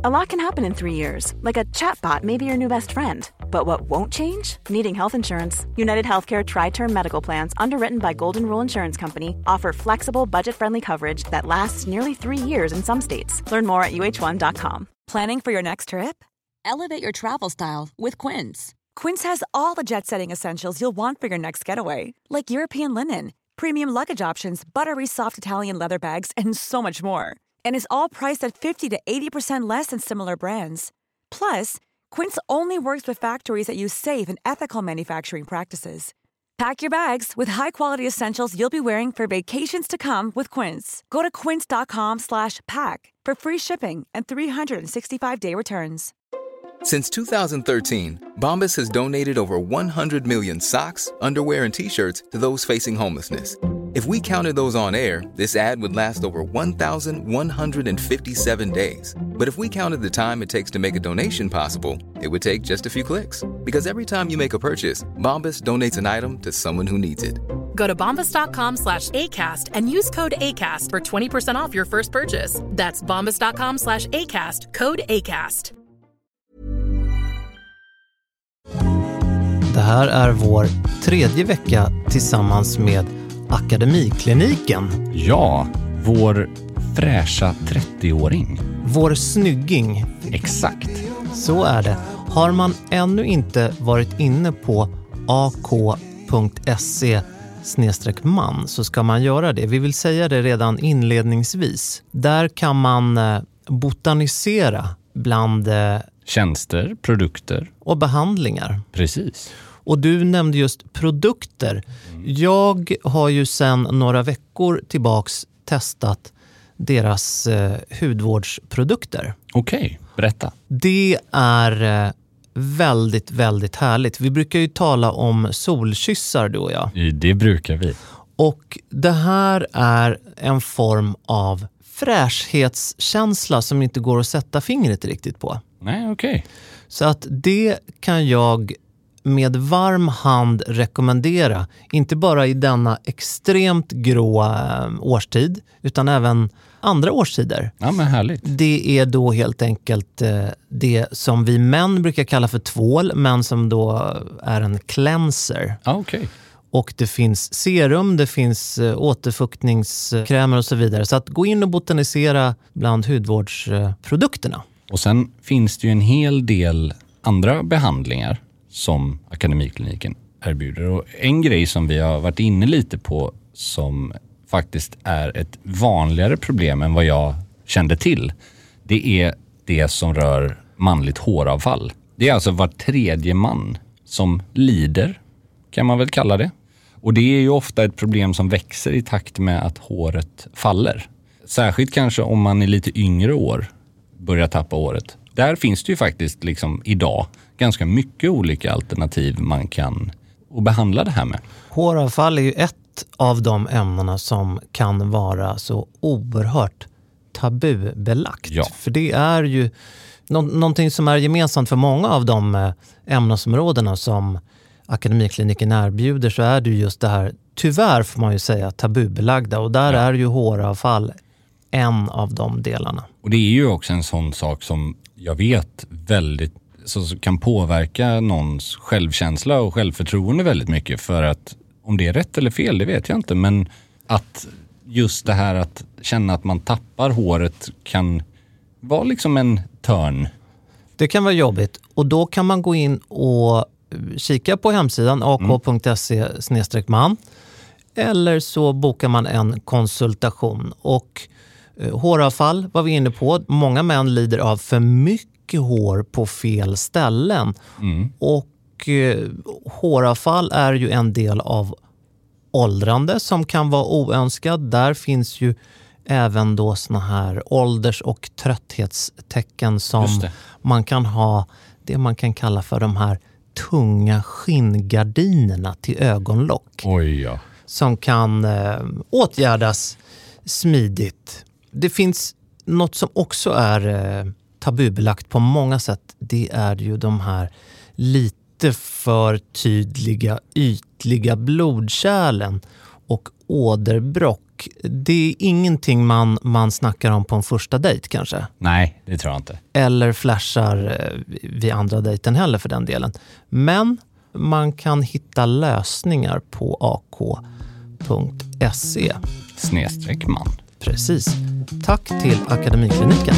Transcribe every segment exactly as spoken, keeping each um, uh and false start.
A lot can happen in three years, like a chatbot may be your new best friend. But what won't change? Needing health insurance. United Healthcare Tri-Term Medical Plans, underwritten by Golden Rule Insurance Company, offer flexible, budget-friendly coverage that lasts nearly three years in some states. Learn more at U H one dot com. Planning for your next trip? Elevate your travel style with Quince. Quince has all the jet-setting essentials you'll want for your next getaway, like European linen, premium luggage options, buttery soft Italian leather bags, and so much more. And is all priced at fifty to eighty percent less than similar brands. Plus, Quince only works with factories that use safe and ethical manufacturing practices. Pack your bags with high-quality essentials you'll be wearing for vacations to come with Quince. Go to quince.com slash pack for free shipping and three sixty-five day returns. Since two thousand thirteen, Bombas has donated over one hundred million socks, underwear, and T-shirts to those facing homelessness. If we counted those on air, this ad would last over one thousand one hundred fifty-seven days. But if we counted the time it takes to make a donation possible, it would take just a few clicks. Because every time you make a purchase, Bombas donates an item to someone who needs it. Go to bombas.com slash ACAST and use code ACAST for twenty percent off your first purchase. That's bombas.com slash ACAST, code ACAST. Det här är vår tredje vecka tillsammans med Akademikliniken. Ja, vår fräscha trettioåring. Vår snygging. Exakt. Så är det. Har man ännu inte varit inne på ak.se snedstreck man så ska man göra det. Vi vill säga det redan inledningsvis. Där kan man botanisera bland tjänster, produkter och behandlingar. Precis. Och du nämnde just produkter. Jag har ju sedan några veckor tillbaks testat deras eh, hudvårdsprodukter. Okej, okay, berätta. Det är eh, väldigt, väldigt härligt. Vi brukar ju tala om solkyssar, du och jag. Det brukar vi. Och det här är en form av fräschhetskänsla som inte går att sätta fingret riktigt på. Nej, okej. Okay. Så att det kan jag med varm hand rekommendera. Inte bara i denna extremt grå äh, årstid utan även andra årstider. Ja, men härligt. Det är då helt enkelt äh, det som vi män brukar kalla för tvål, men som då är en cleanser. Ja, okej. Okay. Och det finns serum, det finns äh, återfuktningskrämer och så vidare. Så att gå in och botanisera bland hudvårdsprodukterna. Och sen finns det ju en hel del andra behandlingar som Akademikliniken erbjuder. Och en grej som vi har varit inne lite på som faktiskt är ett vanligare problem än vad jag kände till. Det är det som rör manligt håravfall. Det är alltså var tredje man som lider, kan man väl kalla det. Och det är ju ofta ett problem som växer i takt med att håret faller. Särskilt kanske om man är lite yngre år börjar tappa håret. Där finns det ju faktiskt liksom idag ganska mycket olika alternativ man kan och behandla det här med. Håravfall är ju ett av de ämnena som kan vara så oerhört tabubelagt. Ja. För det är ju nå- någonting som är gemensamt för många av de ämnesområdena som Akademikliniken erbjuder, så är det just det här, tyvärr får man ju säga, tabubelagda. Och där ja. är ju håravfall en av de delarna. Och det är ju också en sån sak som jag vet väldigt så kan påverka någons självkänsla och självförtroende väldigt mycket. För att om det är rätt eller fel, det vet jag inte. Men att just det här att känna att man tappar håret kan vara liksom en törn. Det kan vara jobbigt. Och då kan man gå in och kika på hemsidan ak.se snedstreck man. Eller så bokar man en konsultation. Och eh, håravfall var vi inne på. Många män lider av för mycket hår på fel ställen. Mm. Och eh, håravfall är ju en del av åldrande som kan vara oönskad. Där finns ju även då såna här ålders- och trötthetstecken som man kan ha, det man kan kalla för de här tunga skinngardinerna till ögonlock. Oj ja. Som kan eh, åtgärdas smidigt. Det finns något som också är eh, tabubelagt på många sätt. Det är ju de här lite för tydliga, ytliga blodkärlen och åderbråck Och det är ingenting man, man snackar om på en första dejt kanske. Nej, det tror jag inte. Eller flashar vid andra dejten heller för den delen. Men man kan hitta lösningar på a k punkt se. Snedstreck man. Precis. Tack till Akademikliniken.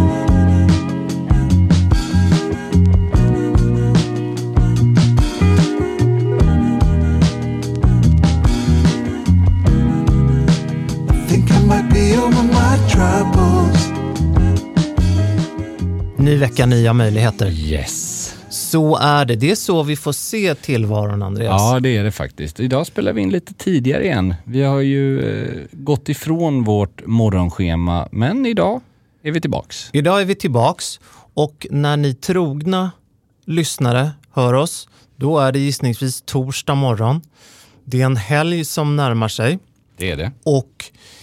Ny vecka, nya möjligheter. Yes. Så är det. Det är så vi får se tillvaron, Andreas. Ja, det är det faktiskt. Idag spelar vi in lite tidigare igen. Vi har ju eh, gått ifrån vårt morgonschema, men idag är vi tillbaks. Idag är vi tillbaks och när ni trogna lyssnare hör oss, då är det gissningsvis torsdag morgon. Det är en helg som närmar sig. Det är det. Och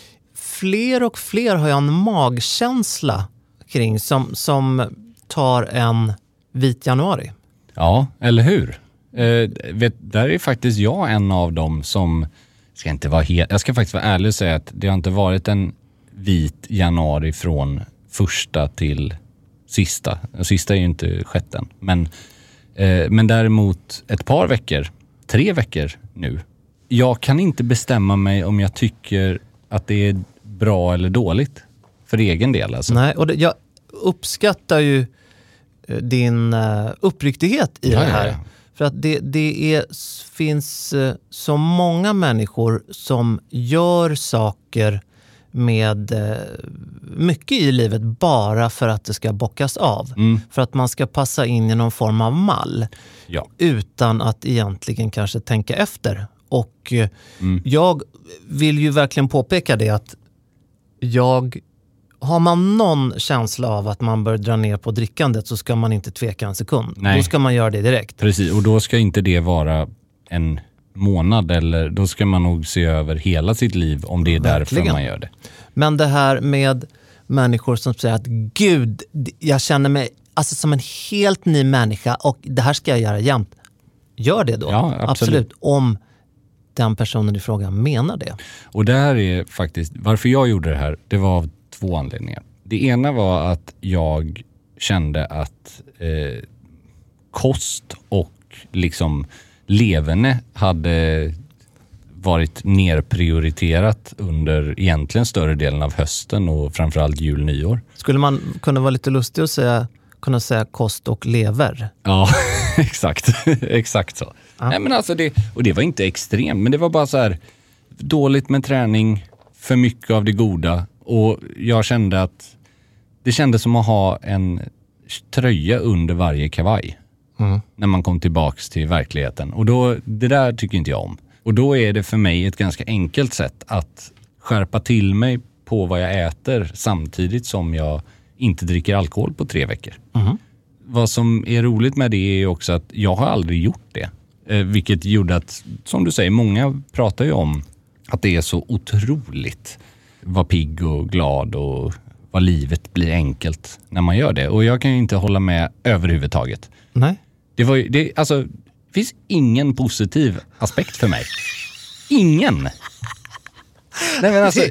fler och fler har jag en magkänsla kring som, som tar en vit januari. Ja, eller hur? Eh, vet, där är faktiskt jag en av dem som ska inte vara helt, jag ska faktiskt vara ärlig och säga att det har inte varit en vit januari från första till sista. Sista är ju inte sjätten. Men, eh, men däremot ett par veckor, tre veckor nu. Jag kan inte bestämma mig om jag tycker att det är bra eller dåligt för egen del. Alltså. Nej, och det, jag uppskattar ju din uh, uppriktighet i ja, det här. Ja, ja. För att det, det är, finns uh, så många människor som gör saker med uh, mycket i livet bara för att det ska bockas av. Mm. För att man ska passa in i någon form av mall. Ja. Utan att egentligen kanske tänka efter. Och uh, mm. jag vill ju verkligen påpeka det att jag... Har man någon känsla av att man bör dra ner på drickandet så ska man inte tveka en sekund. Nej. Då ska man göra det direkt. Precis, och då ska inte det vara en månad eller då ska man nog se över hela sitt liv om det är verkligen därför man gör det. Men det här med människor som säger att gud, jag känner mig alltså som en helt ny människa och det här ska jag göra jämt. Gör det då. Ja, absolut. absolut. Om den personen i fråga menar det. Och det här är faktiskt, varför jag gjorde det här, det var av två anledningar. Det ena var att jag kände att eh, kost och liksom leverne hade varit nerprioriterat under egentligen större delen av hösten och framförallt jul, nyår. Skulle man kunna vara lite lustig och säga, kunna säga kost och lever? Ja, exakt. exakt så. Ja. Nej, men alltså det, och det var inte extremt, men det var bara så här dåligt med träning, för mycket av det goda. Och jag kände att det kändes som att ha en tröja under varje kavaj. Mm. När man kom tillbaks till verkligheten. Och då, det där tycker inte jag om. Och då är det för mig ett ganska enkelt sätt att skärpa till mig på vad jag äter samtidigt som jag inte dricker alkohol på tre veckor. Mm. Vad som är roligt med det är också att jag har aldrig gjort det. Eh, vilket gjorde att, som du säger, många pratar ju om att det är så otroligt vara pigg och glad och vad livet blir enkelt när man gör det. Och jag kan ju inte hålla med överhuvudtaget. Nej. Det var ju, det, alltså, det finns ingen positiv aspekt för mig. Ingen. Nej men alltså...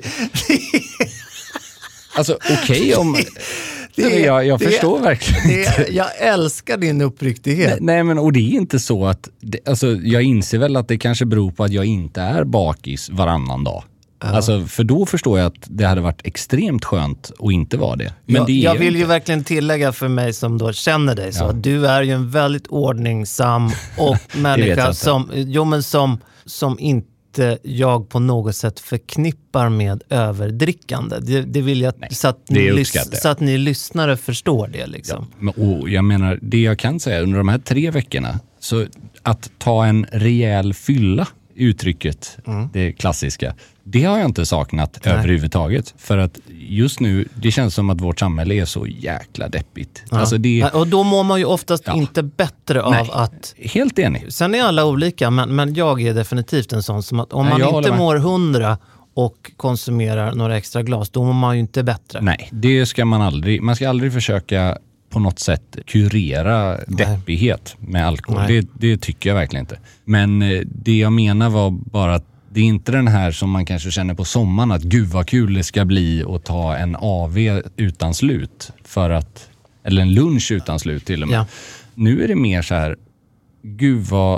alltså okej okay, om... Det, jag jag det, förstår verkligen det, Jag älskar din uppriktighet. Nej, nej men och det är inte så att... Det, alltså, jag inser väl att det kanske beror på att jag inte är bakis varannan dag. Ja. Alltså, för då förstår jag att det hade varit extremt skönt att inte vara det. Men ja, det är jag vill inte. ju verkligen tillägga för mig som då känner dig så. Ja. Du är ju en väldigt ordningsam och människa som, jo, men som, som inte jag på något sätt förknippar med överdrickande. Det, det vill jag Nej, så, att ni lys- så att ni lyssnare förstår det. Liksom. Ja, men, och jag menar, det jag kan säga under de här tre veckorna, så att ta en rejäl fylla, uttrycket, mm. det klassiska, det har jag inte saknat Nej. överhuvudtaget. För att just nu, det känns som att vårt samhälle är så jäkla deppigt. Ja. Alltså det... Och då mår man ju oftast ja. inte bättre av Nej. att... Helt enig. Sen är alla olika, men, men jag är definitivt en sån som att om Nej, man inte mår hundra och konsumerar några extra glas, då mår man ju inte bättre. Nej, det ska man aldrig. Man ska aldrig försöka på något sätt kurera deppighet med alkohol. Det, det tycker jag verkligen inte. Men det jag menar var bara att Det är inte den här som man kanske känner på sommaren att gud vad kul det ska bli att ta en A V utan slut för att, eller en lunch utan slut till och med. Ja. Nu är det mer så här, gud vad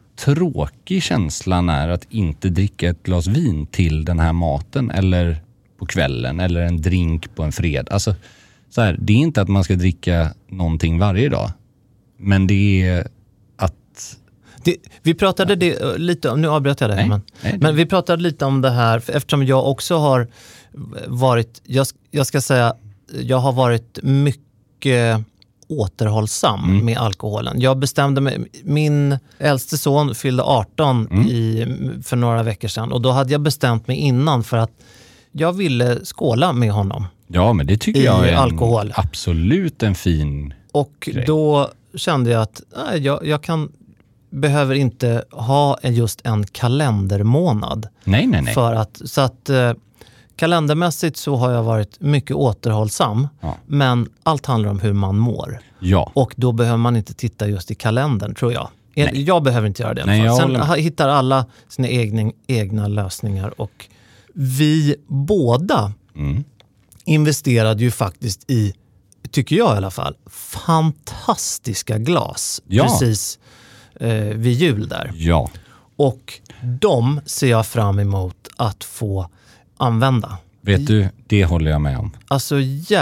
tråkig känslan är att inte dricka ett glas vin till den här maten eller på kvällen eller en drink på en fredag. Alltså så här, det är inte att man ska dricka någonting varje dag, men det är att det, vi pratade det lite om, nu avbröt jag det, nej, men, nej, det... men vi pratade lite om det här eftersom jag också har varit, jag, jag ska säga, jag har varit mycket återhållsam mm. med alkoholen. Jag bestämde mig, min äldste son fyllde arton mm. i, för några veckor sedan och då hade jag bestämt mig innan för att jag ville skåla med honom. Ja, men det tycker jag är alkohol. En, absolut en fin och grej. Då kände jag att nej, jag, jag kan behöver inte ha just en kalendermånad. Nej, nej, nej. För att, så att eh, kalendermässigt så har jag varit mycket återhållsam. Ja. Men allt handlar om hur man mår. Ja. Och då behöver man inte titta just i kalendern, tror jag. Nej. Jag behöver inte göra det. Nej, jag Sen håller... hittar alla sina egna, egna lösningar. Och vi båda mm. investerade ju faktiskt i, tycker jag i alla fall, fantastiska glas. Ja. Precis eh, vid jul där. Ja. Och de ser jag fram emot att få använda. Vet du, det håller jag med om. Alltså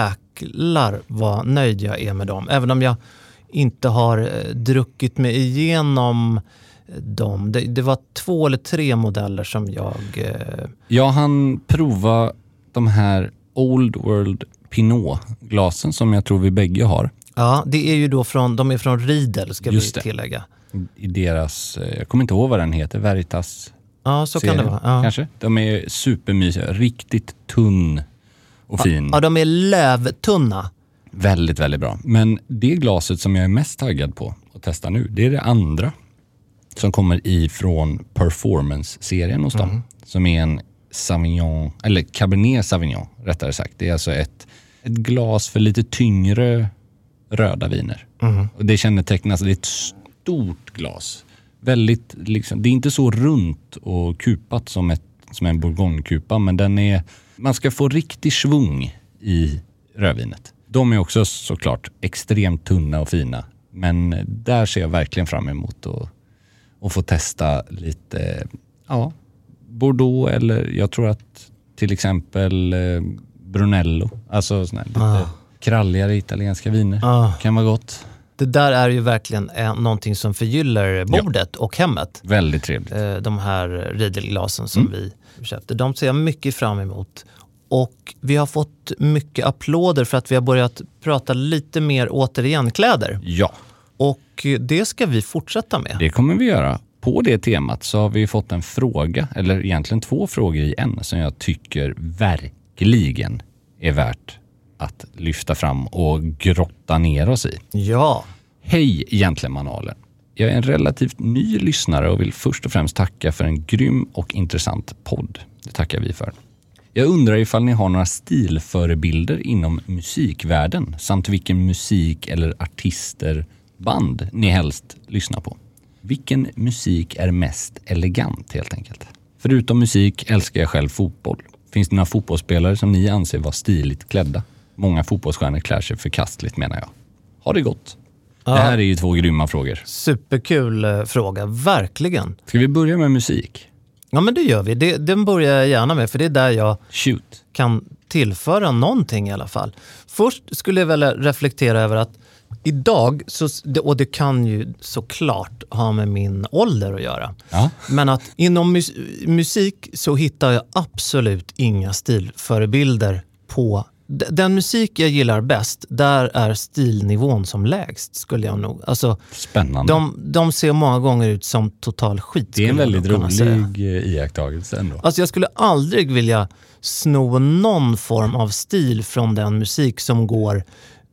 jäklar vad nöjd jag är med dem. Även om jag inte har eh, druckit mig igenom dem. Det, det var två eller tre modeller som jag... Eh... Jag hann prova de här Old World Pinot-glasen som jag tror vi bägge har. Ja, det är ju då från, de är från Riedel ska Just vi det. tillägga. I deras, jag kommer inte ihåg vad den heter, Veritas. Ja, så serien, kan det vara. Ja. Kanske. De är supermysiga, riktigt tunn och ja, fin. Ja, de är lövtunna. Väldigt, väldigt bra. Men det glaset som jag är mest taggad på att testa nu, det är det andra som kommer ifrån Performance-serien hos dem. Mm. Som är en Sauvignon, eller Cabernet Sauvignon rättare sagt. Det är alltså ett, ett glas för lite tyngre röda viner. Mm. Och det kännetecknas, det är ett stort glas. Väldigt, liksom, det är inte så runt och kupat som, ett, som en bourgogne-kupa, men den är, man ska få riktig svung i rödvinet. De är också såklart extremt tunna och fina, men där ser jag verkligen fram emot att, att få testa lite, ja, Bordeaux eller jag tror att till exempel Brunello, alltså såna här lite ah. kralligare italienska viner ah. kan vara gott. Det där är ju verkligen någonting som förgyller bordet ja. och hemmet. Väldigt trevligt. De här Riedelglasen som mm. vi köpte, de ser jag mycket fram emot. Och vi har fått mycket applåder för att vi har börjat prata lite mer återigen kläder. Ja. Och det ska vi fortsätta med. Det kommer vi göra. På det temat så har vi fått en fråga, eller egentligen två frågor i en, som jag tycker verkligen är värt att lyfta fram och grotta ner oss i. Ja. Hej Gentlemanalen. Jag är en relativt ny lyssnare och vill först och främst tacka för en grym och intressant podd. Det tackar vi för. Jag undrar ifall ni har några stilförebilder inom musikvärlden samt vilken musik eller artister, band ni helst lyssnar på. Vilken musik är mest elegant helt enkelt? Förutom musik älskar jag själv fotboll. Finns det några fotbollsspelare som ni anser var stiligt klädda? Många fotbollsstjärnor klär sig förkastligt menar jag. Ha det gott. Ja. Det här är ju två grymma frågor. Superkul eh, fråga, verkligen. Ska vi börja med musik? Ja men det gör vi. Det, den börjar jag gärna med för det är där jag Shoot. kan tillföra någonting i alla fall. Först skulle jag väl reflektera över att idag, så, och det kan ju såklart ha med min ålder att göra. Ja. Men att inom mus- musik så hittar jag absolut inga stilförebilder på. D- den musik jag gillar bäst, där är stilnivån som lägst skulle jag nog. Alltså, spännande. De, de ser många gånger ut som total skit. Det är en väldigt rolig iakttagelse ändå. Alltså jag skulle aldrig vilja sno någon form av stil från den musik som går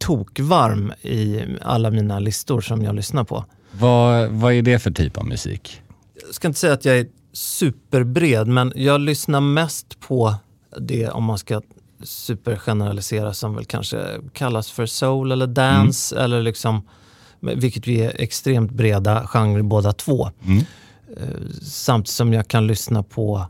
tokvarm i alla mina listor som jag lyssnar på. Vad, vad är det för typ av musik? Jag ska inte säga att jag är superbred, men jag lyssnar mest på det, om man ska supergeneralisera, som väl kanske kallas för soul eller dance, mm. eller liksom, vilket vi är extremt breda genrer båda två. Mm. Samtidigt som jag kan lyssna på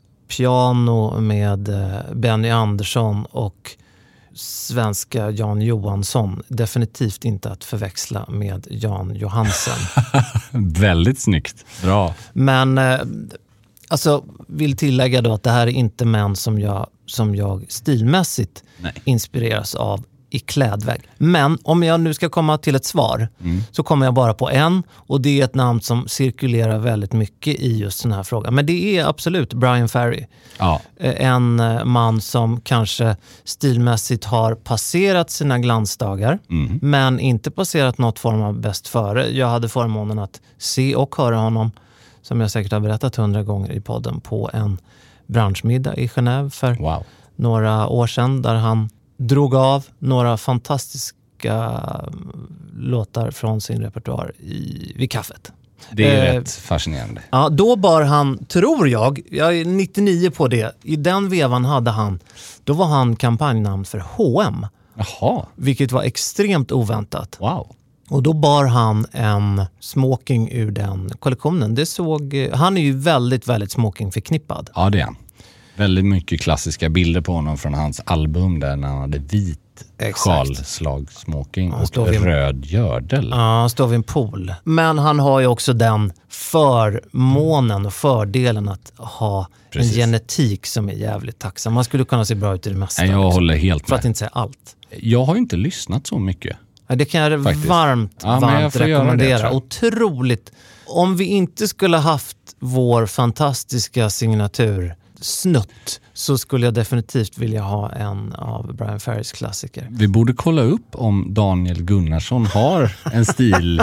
piano med Benny Andersson och svenska Jan Johansson. Definitivt inte att förväxla med Jan Johansen. Väldigt snyggt. Bra. Men alltså vill tillägga då att det här är inte män som jag, som jag stilmässigt Nej. inspireras av i klädväg. Men om jag nu ska komma till ett svar mm. så kommer jag bara på en, och det är ett namn som cirkulerar väldigt mycket i just den här frågan. Men det är absolut Bryan Ferry. Ja. En man som kanske stilmässigt har passerat sina glansdagar mm. men inte passerat något form av bäst före. Jag hade förmånen att se och höra honom, som jag säkert har berättat hundra gånger i podden, på en branschmiddag i Genève för wow. några år sedan, där han drog av några fantastiska låtar från sin repertoar i, vid kaffet. Det är eh, rätt fascinerande. Ja, då bar han, tror jag, jag är nittionio på det, i den vevan hade han, då var han kampanjnamn för H och M. Jaha. Vilket var extremt oväntat. Wow. Och då bar han en smoking ur den kollektionen. Det såg, han är ju väldigt, väldigt smoking förknippad. Ja, det är han. Väldigt mycket klassiska bilder på honom från hans album där när han hade vit skalslagsmoking och vid, röd gördel. Ja, han står vid en pool. Men han har ju också den förmånen och fördelen att ha Precis. en genetik som är jävligt tacksam. Man skulle kunna se bra ut i det mesta. Jag också, håller helt med. För att inte säga allt. Jag har ju inte lyssnat så mycket. Ja, det kan jag Faktiskt. varmt, ja, varmt jag rekommendera. Det, Otroligt. Om vi inte skulle haft vår fantastiska signatur snutt, så skulle jag definitivt vilja ha en av Bryan Ferrys klassiker. Vi borde kolla upp om Daniel Gunnarsson har en stilbild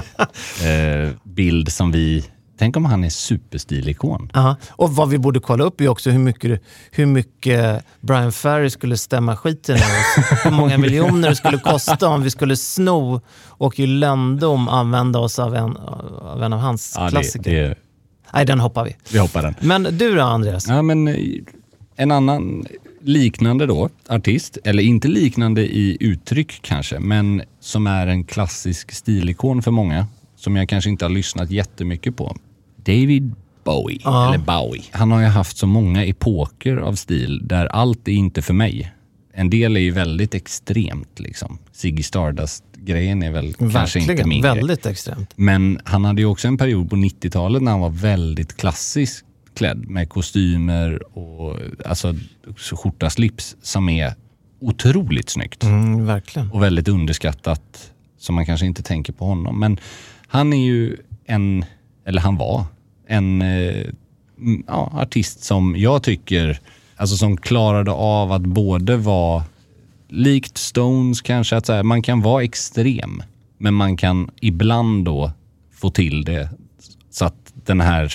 eh, som vi... Tänk om han är superstilikon. Ja, och vad vi borde kolla upp är också hur mycket, hur mycket Bryan Ferry skulle stämma skiten i. Hur många miljoner det skulle kosta om vi skulle sno och i löndom använda oss av en av, en av hans ja, klassiker. Det, det... Nej, den hoppar vi. Vi hoppar den. Men du då, Andreas? Ja, men en annan liknande då, artist, eller inte liknande i uttryck kanske, men som är en klassisk stilikon för många, som jag kanske inte har lyssnat jättemycket på. David Bowie, ja. eller Bowie. Han har ju haft så många epoker av stil där allt är inte för mig. En del är ju väldigt extremt liksom. Ziggy Stardust-grejen är väl Verkligen, kanske inte min väldigt grej. extremt. Men han hade ju också en period på nittiotalet när han var väldigt klassisk klädd med kostymer och alltså skjorta slips som är otroligt snyggt. Mm, verkligen. Och väldigt underskattat som man kanske inte tänker på honom. Men han är ju en, eller han var en eh, ja, artist som jag tycker, alltså som klarade av att både vara likt Stones kanske, att så här, man kan vara extrem men man kan ibland då få till det så att den här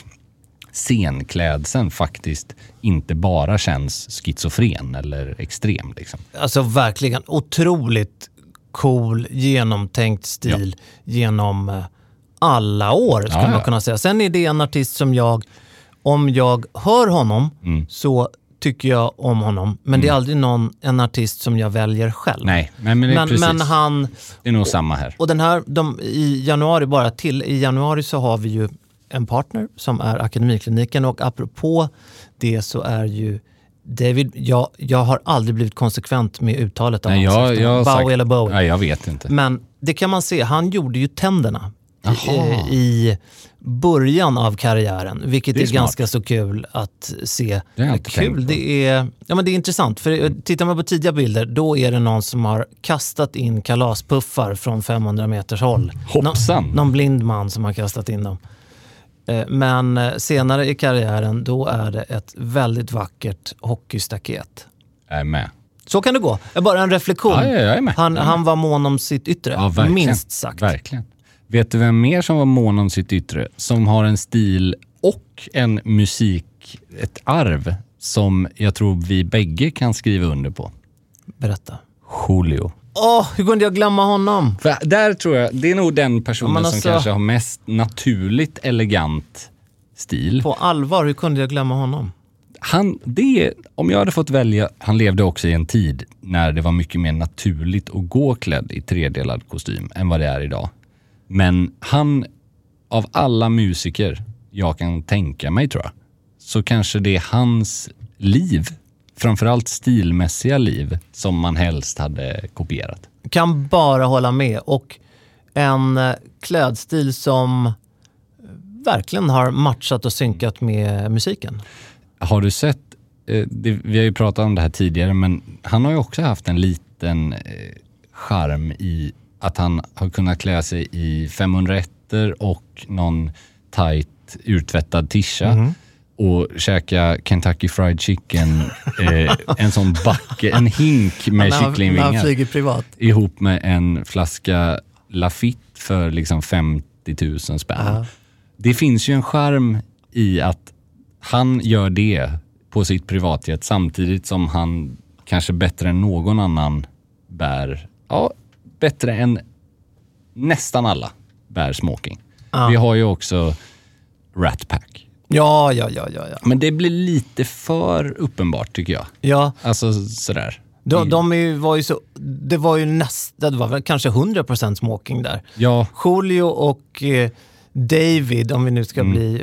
scenklädseln faktiskt inte bara känns schizofren eller extrem liksom. Alltså verkligen otroligt cool, genomtänkt stil ja. genom alla år skulle ja, man kunna säga. Sen är det en artist som jag, om jag hör honom mm. så tycker jag om honom. Men mm. det är aldrig någon, en artist som jag väljer själv. Nej, men, men, det, är men, men han... Det är nog samma här. Och den här, de, i januari bara till, i januari så har vi ju en partner som är Akademikliniken, och apropå det så är ju David, jag, jag har aldrig blivit konsekvent med uttalet av nej, jag, jag Bowie sagt, eller Bowie. Nej, jag vet inte. Men det kan man se, han gjorde ju tänderna i, i början av karriären, vilket är, är ganska så kul att se. Det är kul, det är, ja, men det är intressant, för tittar man på tidiga bilder, då är det någon som har kastat in kalaspuffar från femhundra meters håll. Hoppsan! Nå, någon blind man som har kastat in dem. Men senare i karriären, då är det ett väldigt vackert hockeystaket. Jag är med. Så kan det gå. Bara en reflektion. Ja, jag är med. Han, han var mån om sitt yttre, ja, minst sagt. Verkligen. Vet du vem mer som var mån om sitt yttre? Som har en stil och en musik, ett arv som jag tror vi bägge kan skriva under på. Berätta. Julio. Åh, oh, hur kunde jag glömma honom? För där tror jag, det är nog den personen alltså, som kanske har mest naturligt elegant stil. På allvar, hur kunde jag glömma honom? Han, det, om jag hade fått välja, han levde också i en tid när det var mycket mer naturligt att gå klädd i tredelad kostym än vad det är idag. Men han, av alla musiker jag kan tänka mig, tror jag, så kanske det är hans liv, framförallt stilmässiga liv, som man helst hade kopierat. Kan bara hålla med. Och en klädstil som verkligen har matchat och synkat med musiken. Har du sett, eh, det, vi har ju pratat om det här tidigare, men han har ju också haft en liten eh, charm i att han har kunnat klä sig i femhundraett och någon tight urtvättad tisha mm. och käka Kentucky Fried Chicken, eh, en sån backe, en hink med kycklingvingar. Han flyger privat. Ihop med en flaska Lafitte för liksom femtio tusen spänn. Uh-huh. Det finns ju en charm i att han gör det på sitt privatjet samtidigt som han kanske bättre än någon annan bär, ja, bättre än nästan alla bär smoking. Uh-huh. Vi har ju också Rat Pack. Ja, ja, ja, ja, ja. Men det blir lite för uppenbart, tycker jag. Ja. Alltså sådär. De, de är ju, var ju så, det var ju nästan, det var väl kanske hundra procent smoking där. Ja. Julio och eh, David, om vi nu ska mm. bli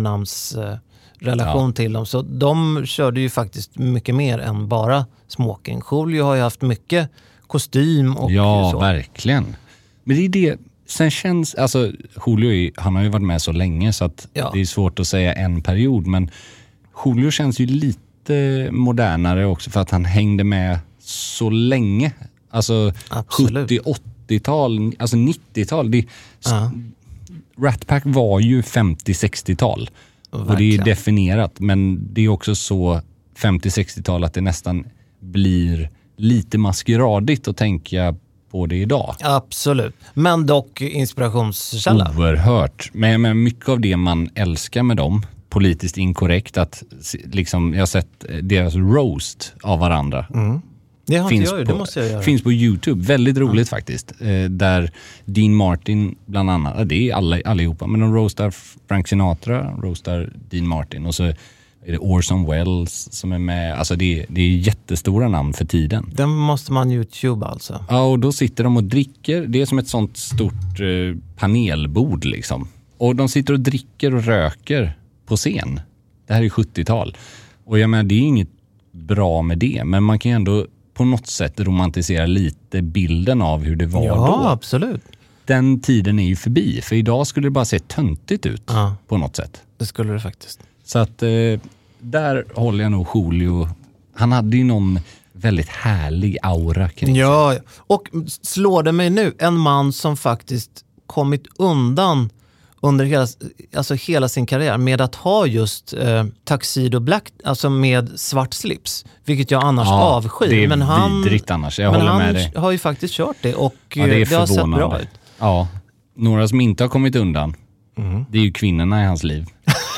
förnamnsrelation eh, ja. till dem, så de körde ju faktiskt mycket mer än bara smoking. Julio har ju haft mycket kostym och ja, så. Ja, verkligen. Men det är det, sen känns, alltså Julio, han har ju varit med så länge så att ja. det är svårt att säga en period, men Julio känns ju lite modernare också för att han hängde med så länge. Alltså absolut. sjuttio-åttiotal, alltså nittiotal. Det, uh-huh. Rat Pack var ju femtio-sextiotal. Verkligen. Och det är definierat, men det är också så femtio-sextiotal att det nästan blir lite maskeradigt att tänka på det idag. Absolut. Men dock inspirationskälla. Oerhört. Men, men mycket av det man älskar med dem, politiskt inkorrekt, att liksom, jag har sett deras roast av varandra. Mm. Det har finns inte jag, på, det måste jag göra. Finns på YouTube, väldigt roligt mm. faktiskt. Eh, där Dean Martin bland annat, det är alla, allihopa, men de roastar Frank Sinatra, roastar Dean Martin och så är det Orson Welles som är med. Alltså det, det är jättestora namn för tiden. Den måste man YouTube alltså. Ja, och då sitter de och dricker. Det är som ett sånt stort eh, panelbord liksom. Och de sitter och dricker och röker på scen. Det här är sjuttiotal. Och jag menar, det är inget bra med det, men man kan ju ändå på något sätt romantisera lite bilden av hur det var ja, då. Ja, absolut. Den tiden är ju förbi, för idag skulle det bara se töntigt ut ja. på något sätt. Det skulle det faktiskt. Så att eh, där håller jag nog Julio. Han hade ju någon väldigt härlig aura kring ja, sig. Och slår det mig nu, en man som faktiskt kommit undan under hela, alltså hela sin karriär med att ha just eh, tuxedo black, alltså med svart slips, vilket jag annars ja, avskyr. Det är men han, vidrigt annars, jag men håller han med dig. Har ju faktiskt kört det och ja, det, det har sett bra ut. Ja, några som inte har kommit undan, mm. det är ju kvinnorna i hans liv.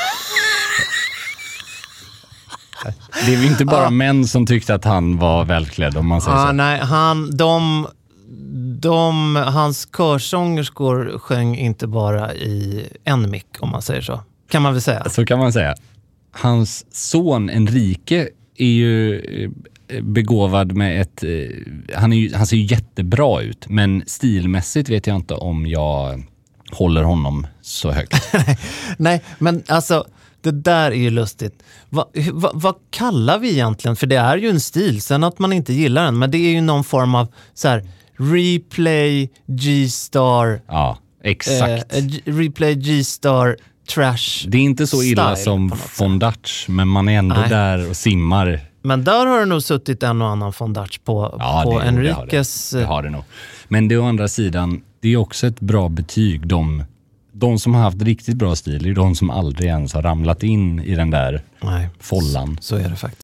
Det är ju inte bara ja. män som tyckte att han var välklädd, om man säger ja, så. Nej, han, de, de, hans körsångerskor sjöng inte bara i en mick, om man säger så. Kan man väl säga. Så kan man säga. Hans son Enrique är ju begåvad med ett... Han, är ju, han ser ju jättebra ut, men stilmässigt vet jag inte om jag håller honom så högt. Nej, men alltså... Det där är ju lustigt. Va, va, vad kallar vi egentligen? För det är ju en stil. Sen att man inte gillar den. Men det är ju någon form av så här, replay, G-star. Ja, exakt. Eh, replay, G-star, trash. Det är inte så illa som fondage. Men man är ändå Nej. där och simmar. Men där har det nog suttit en och annan fondage på, ja, på det, Enriques... Det har det. det har det nog. Men det å andra sidan, det är också ett bra betyg. De... De som har haft riktigt bra stil är de som aldrig ens har ramlat in i den där Nej, follan. Så är det faktiskt.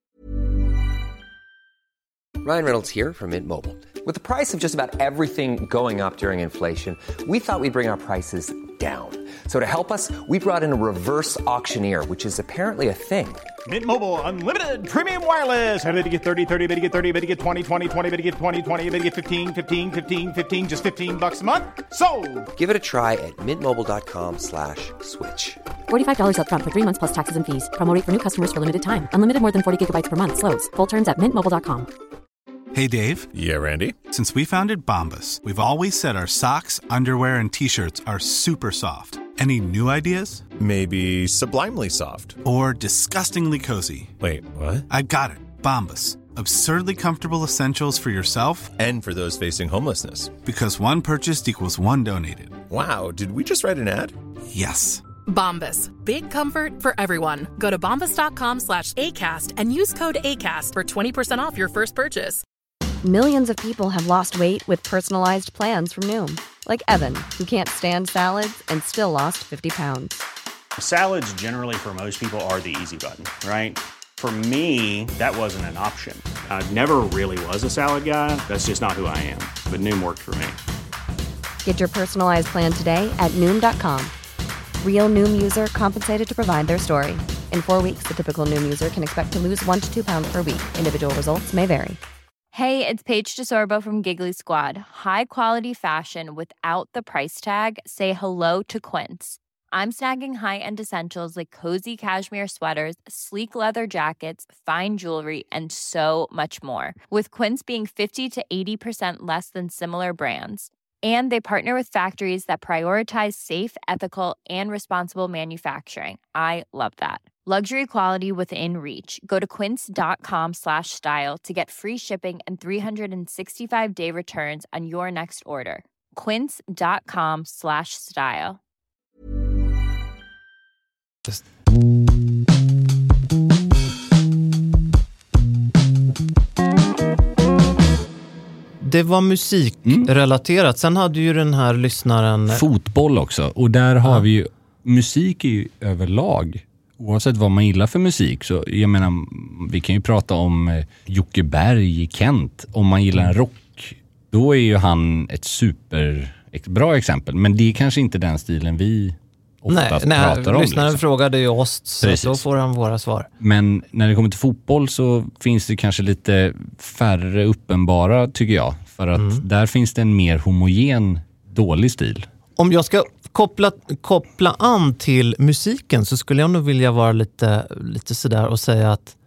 Ryan Reynolds here from Mint Mobile. With the price of just about everything going up during inflation, we thought we'd bring our prices down. So to help us, we brought in a reverse auctioneer, which is apparently a thing. Mint Mobile Unlimited Premium Wireless. How to get thirty, thirty, how to get thirty, how to get twenty, twenty, twenty, how to get twenty, twenty, how to get fifteen, fifteen, fifteen, fifteen, just fifteen bucks a month? Sold! Give it a try at mintmobile.com slash switch. forty-five dollars up front for three months plus taxes and fees. Promo rate for new customers for limited time. Unlimited more than forty gigabytes per month. Slows full terms at mint mobile dot com. Hey, Dave. Yeah, Randy. Since we founded Bombas, we've always said our socks, underwear, and T-shirts are super soft. Any new ideas? Maybe sublimely soft. Or disgustingly cozy. Wait, what? I got it. Bombas. Absurdly comfortable essentials for yourself and for those facing homelessness. Because one purchased equals one donated. Wow, did we just write an ad? Yes. Bombas. Big comfort for everyone. Go to bombas.com slash ACAST and use code ACAST for twenty percent off your first purchase. Millions of people have lost weight with personalized plans from Noom. Like Evan, who can't stand salads and still lost fifty pounds. Salads generally for most people are the easy button, right? For me, that wasn't an option. I never really was a salad guy. That's just not who I am. But Noom worked for me. Get your personalized plan today at Noom dot com. Real Noom user compensated to provide their story. In four weeks, the typical Noom user can expect to lose one to two pounds per week. Individual results may vary. Hey, it's Paige DeSorbo from Giggly Squad. High quality fashion without the price tag. Say hello to Quince. I'm snagging high-end essentials like cozy cashmere sweaters, sleek leather jackets, fine jewelry, and so much more. With Quince being fifty to eighty percent less than similar brands. And they partner with factories that prioritize safe, ethical, and responsible manufacturing. I love that. Luxury quality within reach. Go to quince.com slash style to get free shipping and three sixty-five day returns on your next order. Quince.com slash style. Det var musikrelaterat. Mm. Sen hade ju den här lyssnaren... Fotboll också. Och där har ja. vi ju... Musik är ju överlag. Oavsett vad man gillar för musik. Så jag menar, vi kan ju prata om Jocke Berg i Kent. Om man gillar en rock, då är ju han ett super... Ett bra exempel. Men det är kanske inte den stilen vi... oftast nej, pratar nej, om. Lyssnaren liksom. Frågade ju oss, så precis. Då får han våra svar. Men när det kommer till fotboll så finns det kanske lite färre uppenbara, tycker jag. För att mm. där finns det en mer homogen, dålig stil. Om jag ska koppla, koppla an till musiken så skulle jag nog vilja vara lite, lite sådär och säga att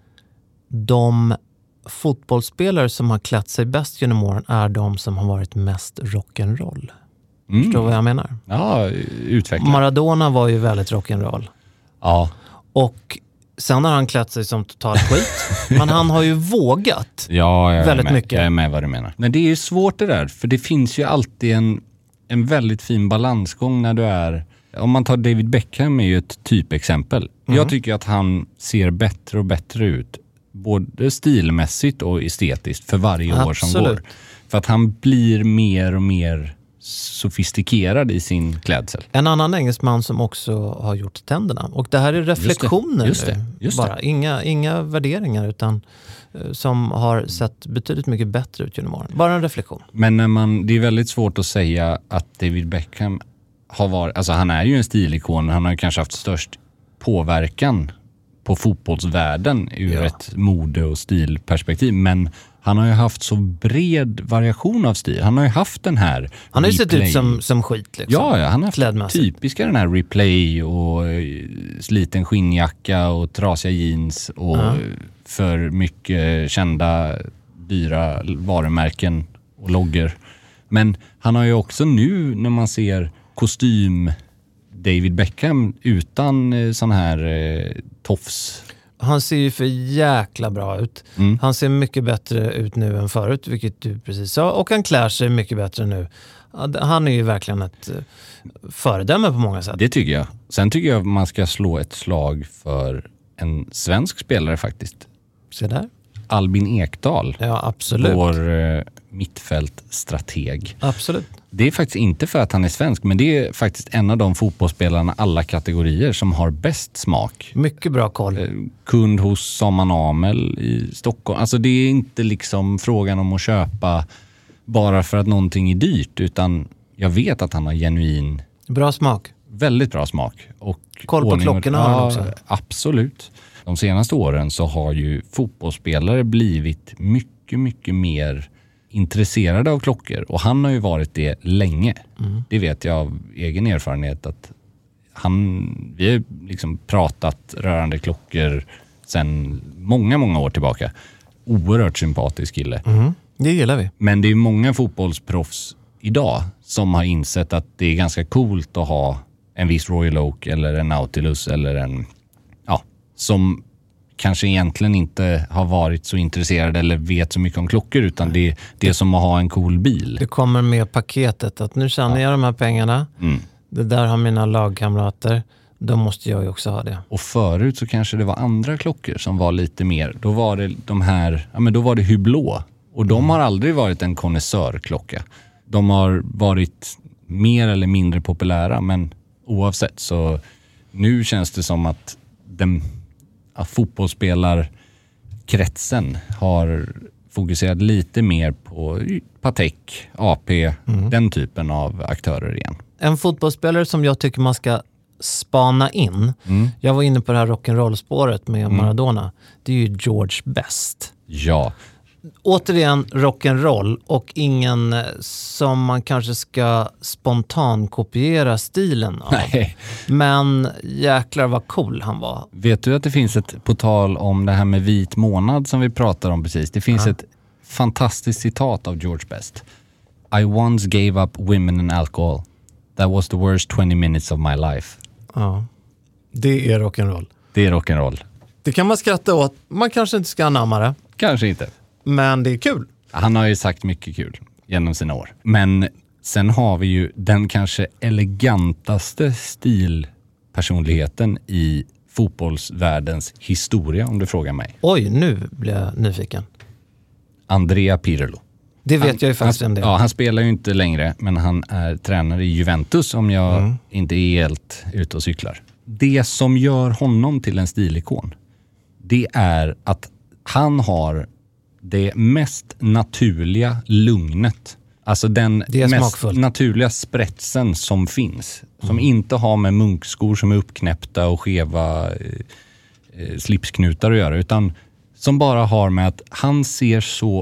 de fotbollsspelare som har klätt sig bäst genom åren är de som har varit mest rock'n'roll. Mm. Förstår vad jag menar? Ja, utveckla. Maradona var ju väldigt rock'n'roll. Ja. Och sen har han klätt sig som total skit. Men han har ju vågat ja, jag väldigt med. mycket. Jag är med vad du menar. Men det är ju svårt det där. För det finns ju alltid en, en väldigt fin balansgång när du är... Om man tar David Beckham är ju ett typexempel. Mm. Jag tycker att han ser bättre och bättre ut. Både stilmässigt och estetiskt för varje år Absolut. Som går. För att han blir mer och mer... sofistikerad i sin klädsel. En annan engelsman som också har gjort tänderna. Och det här är reflektioner just det, just det, just bara. Det. Inga, inga värderingar utan uh, som har sett betydligt mycket bättre ut genom åren. Bara en reflektion. Men när man, det är väldigt svårt att säga att David Beckham har varit, alltså han är ju en stilikon, han har ju kanske haft störst påverkan på fotbollsvärlden ur ja. Ett mode- och stilperspektiv, men han har ju haft så bred variation av stil. Han har ju haft den här... Han har ju sett ut som, som skit liksom. Ja, ja, han har haft typiska den här replay och sliten skinnjacka och trasiga jeans och uh-huh. för mycket kända dyra varumärken och loggor. Men han har ju också nu när man ser kostym David Beckham utan sån här eh, tofs. Han ser ju för jäkla bra ut. Mm. Han ser mycket bättre ut nu än förut, vilket du precis sa. Och han klär sig mycket bättre nu. Han är ju verkligen ett föredöme på många sätt. Det tycker jag. Sen tycker jag att man ska slå ett slag för en svensk spelare faktiskt. Se där. Albin Ekdal. Ja, absolut. Vår eh, mittfältstrateg. Absolut. Det är faktiskt inte för att han är svensk, men det är faktiskt en av de fotbollsspelarna alla kategorier som har bäst smak. Mycket bra koll. Eh, kund hos Saman Amel i Stockholm. Alltså det är inte liksom frågan om att köpa bara för att någonting är dyrt, utan jag vet att han har genuin... Bra smak. Väldigt bra smak. Och koll på klockorna har han också. Absolut. De senaste åren så har ju fotbollsspelare blivit mycket, mycket mer intresserade av klockor. Och han har ju varit det länge. Mm. Det vet jag av egen erfarenhet att han, vi har liksom pratat rörande klockor sedan många, många år tillbaka. Oerhört sympatisk kille. Mm. Det gillar vi. Men det är många fotbollsproffs idag som har insett att det är ganska coolt att ha en viss Royal Oak eller en Nautilus eller en, ja, som kanske egentligen inte har varit så intresserad eller vet så mycket om klockor, utan det, det är som att ha en cool bil. Det kommer med paketet att nu tjänar ja. jag de här pengarna. Mm. Det där har mina lagkamrater. Då måste jag ju också ha det. Och förut så kanske det var andra klockor som var lite mer. Då var det de här, ja men då var det Hublot. Och de mm. har aldrig varit en konnässörklocka. De har varit mer eller mindre populära, men oavsett så nu känns det som att den ja, fotbollsspelarkretsen har fokuserat lite mer på Patek, A P, mm. den typen av aktörer igen. En fotbollsspelare som jag tycker man ska spana in. Mm. Jag var inne på det här rock'n'roll-spåret med Maradona. Mm. Det är ju George Best. Ja. Återigen rock'n'roll och ingen som man kanske ska spontan kopiera stilen av. Nej. Men jäklar vad cool han var. Vet du att det finns ett, på tal om det här med vit månad som vi pratar om precis. Det finns ja. ett fantastiskt citat av George Best. I once gave up women and alcohol. That was the worst twenty minutes of my life. Ja, det är rock'n'roll. Det är rock'n'roll. Det kan man skratta åt. Man kanske inte ska anamma det. Kanske inte. Men det är kul. Han har ju sagt mycket kul genom sina år. Men sen har vi ju den kanske elegantaste stilpersonligheten i fotbollsvärldens historia, om du frågar mig. Oj, nu blir jag nyfiken. Andrea Pirlo. Det vet han, jag ju faktiskt han, en del. Ja, han spelar ju inte längre, men han är tränare i Juventus om jag mm. inte är helt ute och cyklar. Det som gör honom till en stilikon, det är att han har det mest naturliga lugnet. Alltså den mest smakfullt. naturliga spretsen som finns. Som mm. inte har med munkskor som är uppknäppta och skeva eh, slipsknutar att göra. Utan som bara har med att han ser så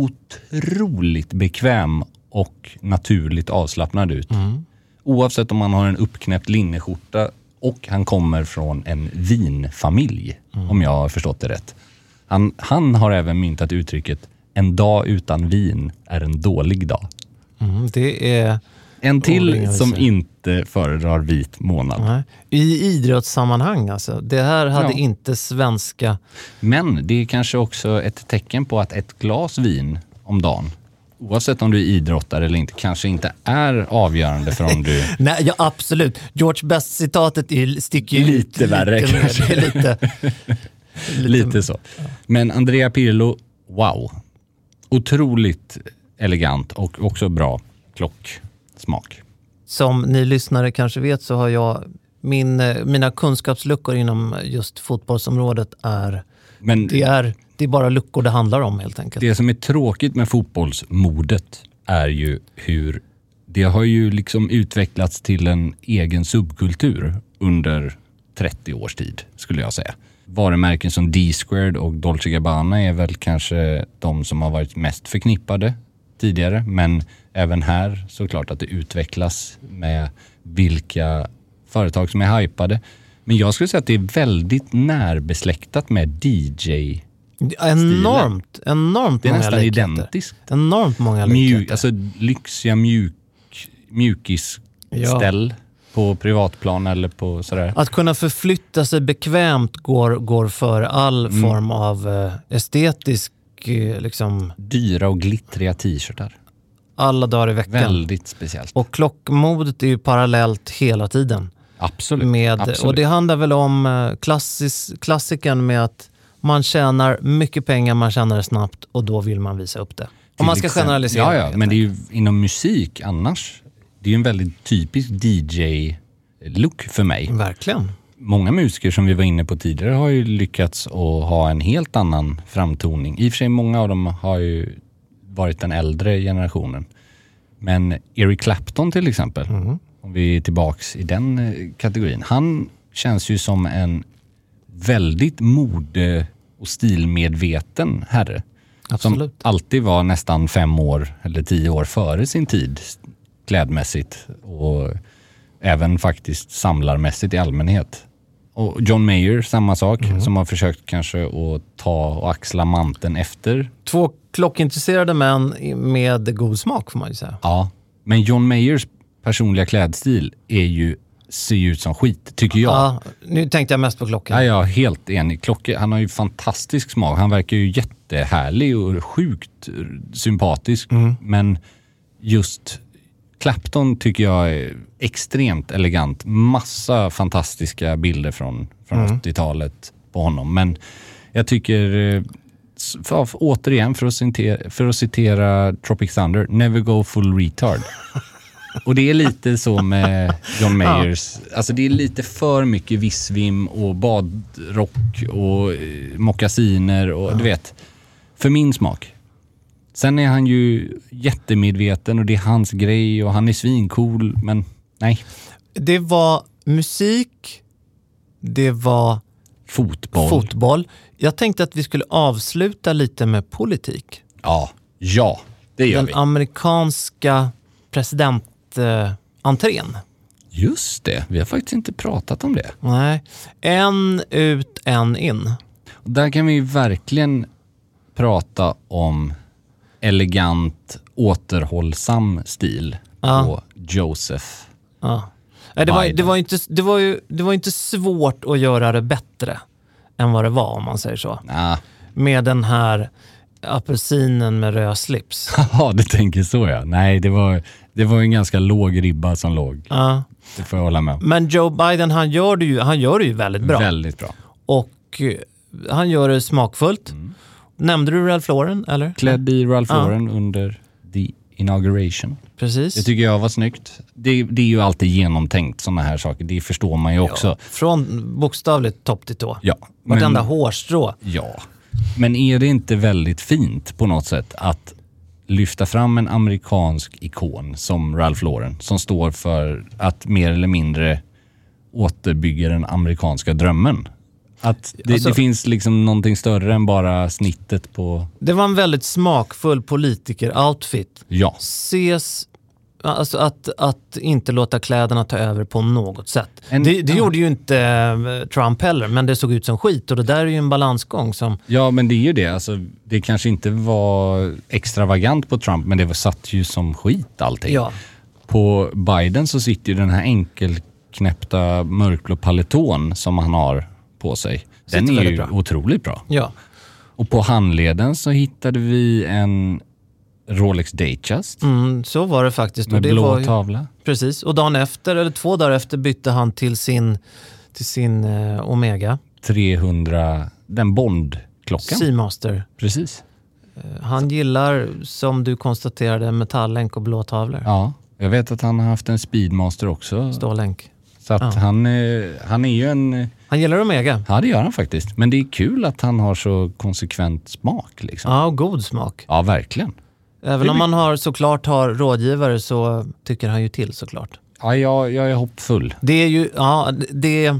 otroligt bekväm och naturligt avslappnad ut. Mm. Oavsett om man har en uppknäppt linneskjorta och han kommer från en vinfamilj, mm. om jag har förstått det rätt. Han, han har även myntat uttrycket en dag utan vin är en dålig dag. Mm, det är en till som inte föredrar vit månad. Nej. I idrottssammanhang alltså. Det här hade ja. inte svenska. Men det är kanske också ett tecken på att ett glas vin om dagen, oavsett om du är idrottare eller inte, kanske inte är avgörande för om du... Nej, ja, absolut. George Best-citatet är, sticker ju lite ut, värre lite kanske. Lite, lite, lite så. Men Andrea Pirlo, wow. Otroligt elegant och också bra klocksmak. Som ni lyssnare kanske vet så har jag min, mina kunskapsluckor inom just fotbollsområdet är, Men det är det är bara luckor det handlar om helt enkelt. Det som är tråkigt med fotbollsmodet är ju hur det har ju liksom utvecklats till en egen subkultur under trettio års tid, skulle jag säga. Varumärken som D-Squared och Dolce Gabbana är väl kanske de som har varit mest förknippade tidigare, men även här såklart att det utvecklas med vilka företag som är hypade. Men jag skulle säga att det är väldigt närbesläktat med D J. Enormt, enormt det är många nästan likheter. Identiskt. Enormt många Mjuk, alltså lyxiga mjuk, mjukisställ ja. på privatplan eller på sådär. Att kunna förflytta sig bekvämt går, går för all mm. form av uh, estetisk uh, liksom... Dyra och glittriga t-shirtar. Alla dagar i veckan. Väldigt speciellt. Och klockmodet är ju parallellt hela tiden. Absolut. Med, Absolut. Och det handlar väl om klassis, klassiken med att man tjänar mycket pengar, man tjänar det snabbt och då vill man visa upp det. Om man ska generalisera. Ja, ja, men det är ju inom musik annars. Det är ju en väldigt typisk D J-look för mig. Verkligen. Många musiker som vi var inne på tidigare har ju lyckats att ha en helt annan framtoning. I och för sig många av dem har ju varit den äldre generationen. Men Eric Clapton till exempel, mm. om vi är tillbaks i den kategorin. Han känns ju som en väldigt mode- och stilmedveten herre. Absolut. Som alltid var nästan fem år eller tio år före sin tid klädmässigt och även faktiskt samlarmässigt i allmänhet. Och John Mayer, samma sak, mm. som har försökt kanske att ta och axla manteln efter. Två klockintresserade män med god smak får man ju säga. Ja, men John Mayers personliga klädstil är ju ser ju ut som skit, tycker jag. Ja, nu tänkte jag mest på klockan. Ja, jag är helt enig. Klockan, han har ju fantastisk smak. Han verkar ju jättehärlig och sjukt sympatisk. Mm. Men just Clapton tycker jag är extremt elegant. Massa fantastiska bilder från, från mm. åttiotalet på honom. Men jag tycker, för, för, återigen för att, citera, för att citera Tropic Thunder, never go full retard. Och det är lite så med John Mayers. Ja. Alltså det är lite för mycket vissvim och badrock och mockasiner och ja. Du vet, för min smak. Sen är han ju jättemedveten och det är hans grej och han är svincool, men nej. Det var musik, det var fotboll. fotboll. Jag tänkte att vi skulle avsluta lite med politik. Ja, ja, det gör Den vi. Den amerikanska presidententrén. Just det, vi har faktiskt inte pratat om det. Nej, en ut, en in. Och där kan vi verkligen prata om elegant, återhållsam stil ja. på Joseph. Ja. Det var, det, var inte, det, var ju, det var inte svårt att göra det bättre än vad det var, om man säger så. Nah. Med den här apelsinen med röd slips. Ja, du tänker så, ja. Nej, det var, det var en ganska låg ribba som låg. Ja. Det får jag hålla med. Men Joe Biden, han gör det ju, han gör det ju väldigt bra. Väldigt bra. Och han gör det smakfullt. Mm. Nämnde du Ralph Lauren, eller? Klädd i Ralph Lauren ja. under the inauguration. Precis. Det tycker jag var snyggt. Det, det är ju alltid genomtänkt, sådana här saker. Det förstår man ju också. Ja, från bokstavligt topp till tå. Ja. Vartenda hårstrå. Ja. Men är det inte väldigt fint på något sätt att lyfta fram en amerikansk ikon som Ralph Lauren, som står för att mer eller mindre återbygga den amerikanska drömmen? Att det, alltså, det finns liksom någonting större än bara snittet på... Det var en väldigt smakfull politiker-outfit. Ja. Ses, alltså att, att inte låta kläderna ta över på något sätt. En, det det ja. gjorde ju inte Trump heller, men det såg ut som skit. Och det där är ju en balansgång som... Ja, men det är ju det. Alltså, det kanske inte var extravagant på Trump, men det var satt ju som skit allting. Ja. På Biden så sitter ju den här enkelknäppta mörkblå paletån som han har på sig. Den är ju bra. Otroligt bra. Ja. Och på handleden så hittade vi en Rolex Datejust. Mm, så var det faktiskt. Med och det blå var ju, tavla. Precis. Och dagen efter, eller två dagar efter, bytte han till sin, till sin eh, Omega. trehundra, den Bond-klockan. Seamaster. Precis. Eh, han gillar, som du konstaterade, metalllänk och blå tavlor. Ja, jag vet att han har haft en Speedmaster också. Stålänk. Så att ja. han, han är ju en... Han gillar Omega. Ja, det gör han faktiskt. Men det är kul att han har så konsekvent smak. Liksom. Ja, och god smak. Ja, verkligen. Även om man har, såklart har rådgivare, så tycker han ju till såklart. Ja, jag, jag är hoppfull. Det är ju, ja, det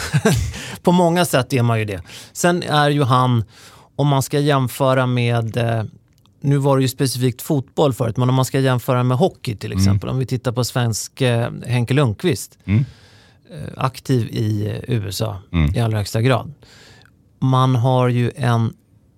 på många sätt är man ju det. Sen är ju han, om man ska jämföra med... Nu var det ju specifikt fotboll förut, men om man ska jämföra med hockey till exempel. Mm. Om vi tittar på svensk eh, Henke Lundqvist. Mm. Eh, aktiv i U S A mm. i allra högsta grad. Man har ju en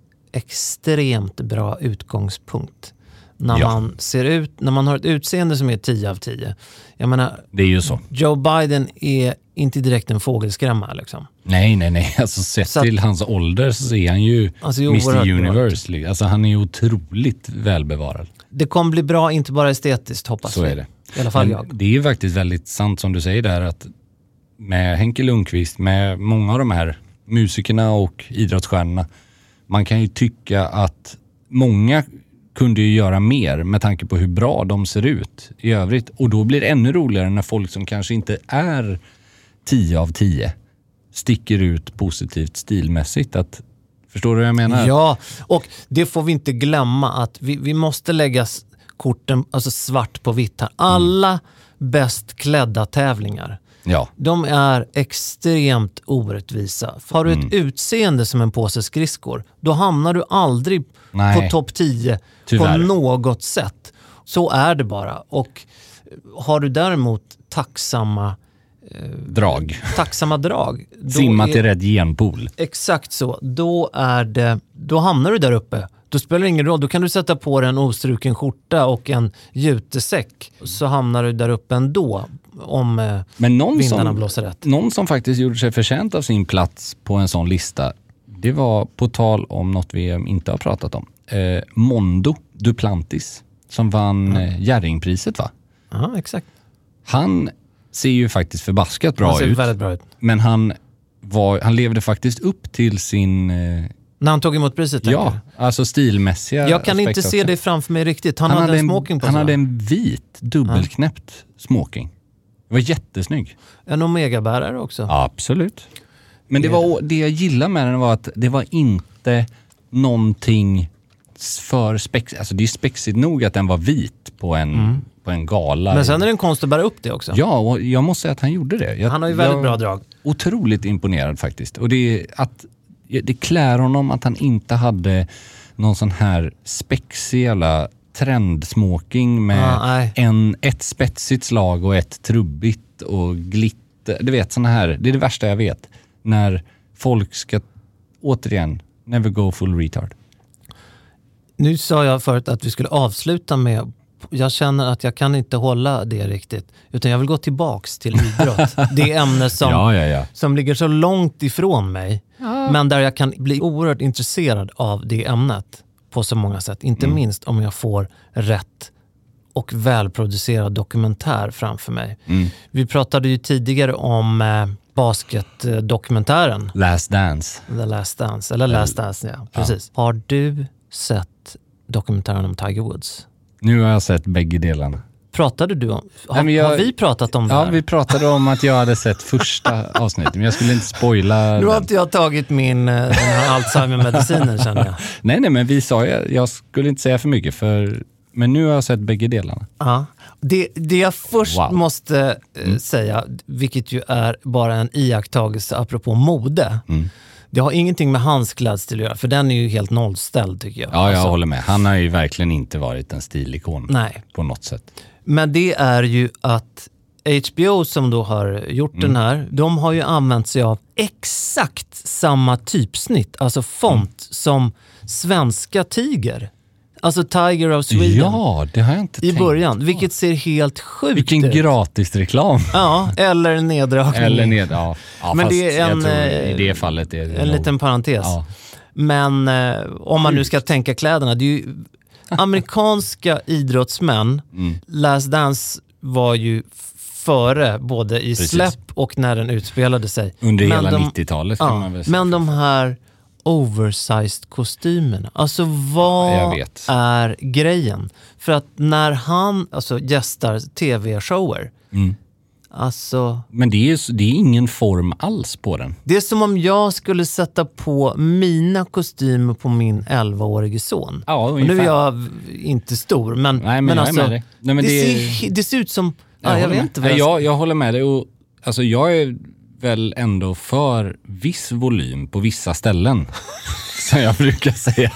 extremt bra utgångspunkt. När ja. man ser ut, när man har ett utseende som är tio av tio. Jag menar, det är ju så. Joe Biden är inte direkt en fågelskrämma liksom. Nej, nej, nej. Alltså sett så till att, hans ålder så är han ju alltså, mister Universe. Bra. Alltså han är ju otroligt välbevarad. Det kommer bli bra, inte bara estetiskt, hoppas så vi. Så är det. I alla fall Men jag. Det är ju faktiskt väldigt sant som du säger där, att med Henke Lundqvist, med många av de här musikerna och idrottsstjärnorna, man kan ju tycka att många kunde ju göra mer med tanke på hur bra de ser ut i övrigt. Och då blir det ännu roligare när folk som kanske inte är tio av tio sticker ut positivt stilmässigt. Att, förstår du vad jag menar? Ja, och det får vi inte glömma, att vi, vi måste lägga korten alltså svart på vitt här. Alla mm. bäst klädda tävlingar, ja. de är extremt orättvisa. Har du ett mm. utseende som en påse skridskor, då hamnar du aldrig Nej. på topp tio Tyvärr. på något sätt. Så är det bara. Och har du däremot tacksamma eh, drag. Tacksamma drag. Simma till rätt genpool. Exakt så. Då är det, då hamnar du där uppe. Då spelar det ingen roll. Då kan du sätta på dig en ostruken skjorta och en jutesäck. Så hamnar du där uppe ändå. om eh, Men någon vindarna som, blåser rätt. Någon som faktiskt gjorde sig förtjänt av sin plats på en sån lista, det var på tal om något vi inte har pratat om. Eh, Mondo Duplantis som vann mm. eh, Jerringpriset, va? Ja, exakt. Han ser ju faktiskt förbaskat bra han ser ut. Väldigt bra ut. Men han, var, han levde faktiskt upp till sin... Eh, När han tog emot priset? Ja, alltså stilmässiga. Jag kan inte se det framför mig riktigt. Han, han hade, hade en smoking på Han sig. hade en vit, dubbelknäppt ja. smoking. Det var jättesnygg. En Omega-bärare också. Ja, absolut. Men det, var, det jag gillade med den var att det var inte någonting för spexigt. Alltså det är spexigt nog att den var vit på en, mm. på en gala. Men sen är det en konst att bära upp det också. Ja, och jag måste säga att han gjorde det. Jag, han har ju väldigt jag, bra drag. Otroligt imponerad faktiskt. Och det är att det klär honom att han inte hade någon sån här spexig eller trendsmoking med ah, en, ett spetsigt slag och ett trubbigt och glitter. Du vet, såna här, det är det värsta jag vet. När folk ska, återigen, never go full retard. Nu sa jag förut att vi skulle avsluta med, jag känner att jag kan inte hålla det riktigt. Utan jag vill gå tillbaks till idrott. Det ämne som, ja, ja, ja. som ligger så långt ifrån mig. Ja. Men där jag kan bli oerhört intresserad av det ämnet på så många sätt. Inte mm. minst om jag får rätt och välproducerad dokumentär framför mig. Mm. Vi pratade ju tidigare om eh, basketdokumentären. Last Dance. The Last Dance. Eller Last Dance, ja. Precis. Ja. Har du sett dokumentären om Tiger Woods? Nu har jag sett bägge delarna. Pratade du om? Har, Nej, jag, har vi pratat om det Ja, här? vi pratade om att jag hade sett första avsnittet. Men jag skulle inte spoila. Nu har inte jag tagit min den här Alzheimer-medicinen, känner jag. Nej, nej, men vi sa jag, jag skulle inte säga för mycket. För, men nu har jag sett bägge delarna. Ja. Det, det jag först wow. måste eh, mm. säga, vilket ju är bara en iakttagelse apropå mode. Mm. Det har ingenting med hans klädstil att göra, för den är ju helt nollställd tycker jag. Ja, jag alltså, håller med. Han har ju verkligen inte varit en stilikon Nej. på något sätt. Men det är ju att H B O som då har gjort mm. den här, de har ju använt sig av exakt samma typsnitt, alltså font mm. som svenska Tiger. Alltså Tiger of Sweden. Ja, det har jag inte I tänkt. början, vilket ser helt sjukt Vilken ut. gratis reklam. Ja, eller neddragning. Eller ned, ja. ja Men fast det är en, jag tror i det fallet är det en nog. liten parentes. Ja. Men eh, om man nu ska tänka kläderna, det är ju amerikanska idrottsmän. Mm. Last Dance var ju före både i Precis. släpp och när den utspelade sig. Under men hela de, nittiotalet kan ja, man väl säga. Men de här oversized kostymerna. Alltså vad ja, är grejen? För att när han alltså gästar tv-shower mm. alltså... Men det är, det är ingen form alls på den. Det är som om jag skulle sätta på mina kostymer på min elvaårige son. Ja, och nu är jag inte stor, men, Nej, men, men jag alltså, är med dig. Nej, men det, det, ser, det ser ut som... Jag, ja, jag vet med. inte vad jag, jag, jag, jag håller med dig. Och, alltså, jag är väl ändå för viss volym på vissa ställen. Som jag brukar säga.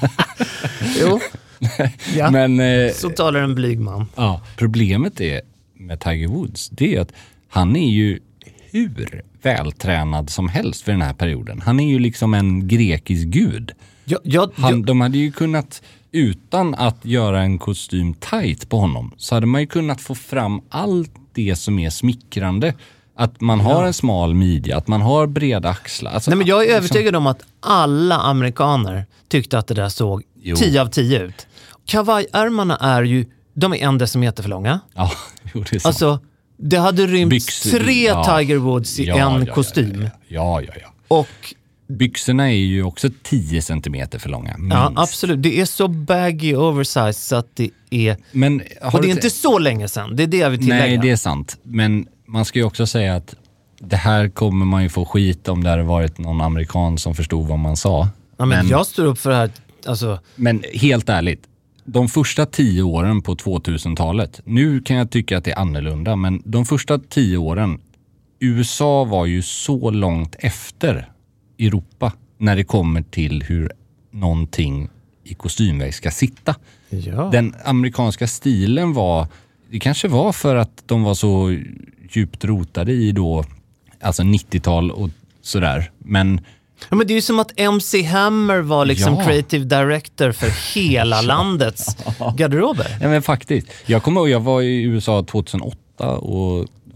Jo. Ja, men, eh, så talar en blyg man. Ja, problemet är med Tiger Woods, det är att han är ju hur vältränad som helst för den här perioden. Han är ju liksom en grekisk gud. Ja, ja, han, ja. De hade ju kunnat, utan att göra en kostym tight på honom, så hade man ju kunnat få fram allt det som är smickrande. Att man har ja. en smal midja, att man har breda axlar. Alltså, Nej, men jag är liksom... övertygad om att alla amerikaner tyckte att det där såg jo. tio av tio ut. Kavajärmarna är ju, de är en decimeter för långa. Ja, jo, det är sant. Alltså, det hade rymt Byxor, tre ja. Tiger Woods i ja, en ja, kostym. Ja, ja, ja. ja. Och byxorna är ju också tio centimeter för långa. Minst. Ja, absolut. Det är så baggy oversized så att det är... Men, och det är inte så länge sedan. Det är det jag vill tillägga. Nej, det är sant. Men man ska ju också säga att det här kommer man ju få skit om det hade varit någon amerikan som förstod vad man sa. Ja, men, men jag står upp för det här. Alltså... Men helt ärligt, de första tio åren på tvåtusentalet, nu kan jag tycka att det är annorlunda, men de första tio åren, U S A var ju så långt efter Europa när det kommer till hur någonting i kostymväg ska sitta. Ja. Den amerikanska stilen var, det kanske var för att de var så djupt rotade i då, alltså nittiotal och sådär, men ja, men det är ju som att M C Hammer var liksom ja. creative director för hela ja. landets garderober. Ja, men faktiskt. Jag kommer ihåg, jag var i U S A tjugohundraåtta och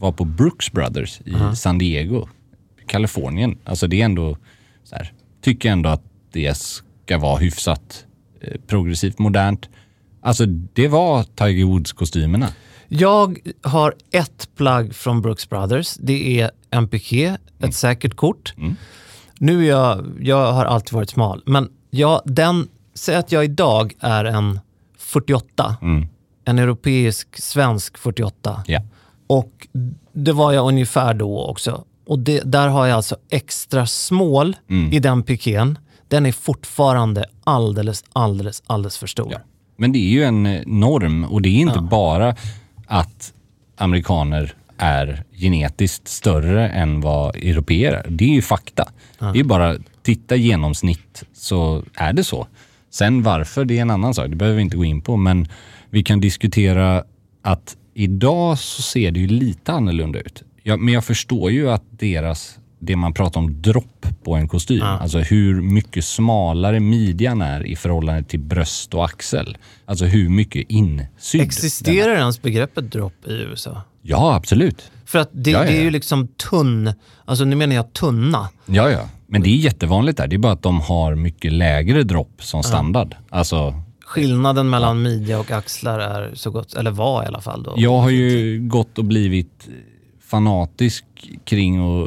var på Brooks Brothers i uh-huh. San Diego, Kalifornien. Alltså det är ändå så här, tycker ändå att det ska vara hyfsat eh, progressivt, modernt. Alltså det var Tiger Woods-kostymerna. Jag har ett plagg från Brooks Brothers. Det är M P K, ett mm. säkert kort. Mm. Nu är jag, jag har alltid varit smal. Men jag, den, säg att jag idag är en fyrtioåtta. Mm. En europeisk, svensk fyrtioåtta. Yeah. Och det var jag ungefär då också. Och det, där har jag alltså extra small mm. i den piken. Den är fortfarande alldeles, alldeles, alldeles för stor. Ja. Men det är ju en norm och det är inte ja. bara att amerikaner är genetiskt större än vad europeer är. Det är ju fakta. Ja. Det är bara titta genomsnitt så är det så. Sen varför, det är en annan sak. Det behöver vi inte gå in på. Men vi kan diskutera att idag så ser det ju lite annorlunda ut. Ja, men jag förstår ju att deras, det man pratar om dropp på en kostym. Ja. Alltså hur mycket smalare midjan är i förhållande till bröst och axel. Alltså hur mycket insydd. Existerar ens begreppet dropp i U S A? Ja, absolut. För att det, ja, ja. det är ju liksom tunn, alltså nu menar jag tunna. Ja, ja. Men det är jättevanligt där. Det är bara att de har mycket lägre dropp som standard. Ja. Alltså, skillnaden mellan ja. midja och axlar är så gott, eller var i alla fall då. Jag har ju gått och blivit fanatisk kring att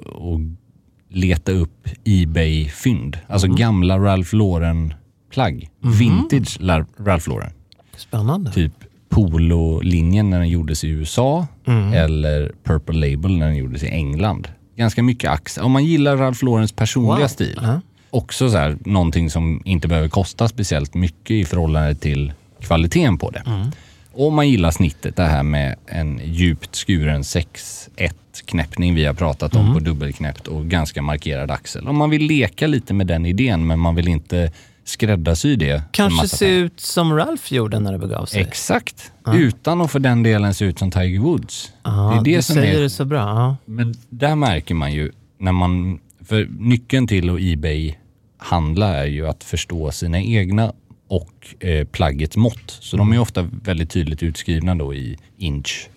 leta upp eBay-fynd. Alltså mm. gamla Ralph Lauren-plagg. Mm. Vintage Ralph Lauren. Spännande. Typ Polo-linjen när den gjordes i U S A mm. eller Purple Label när den gjordes i England. Ganska mycket axlar. Om man gillar Ralph Laurens personliga wow. stil. Uh-huh. Också så här, någonting som inte behöver kosta speciellt mycket i förhållande till kvaliteten på det. Mm. Och om man gillar snittet, det här med en djupt skuren sex ett knäppning vi har pratat om mm. på dubbelknäppt och ganska markerad axel. Om man vill leka lite med den idén men man vill inte skräddarsy det. Kanske se ut som Ralph gjorde när det begav sig. Exakt. Ja. Utan att för den delen se ut som Tiger Woods. Ja, det är det du som säger är, det så bra. Ja. Men där märker man ju när man, för nyckeln till att eBay handla är ju att förstå sina egna och eh, plaggets mått. Så mm. de är ofta väldigt tydligt utskrivna då i inch.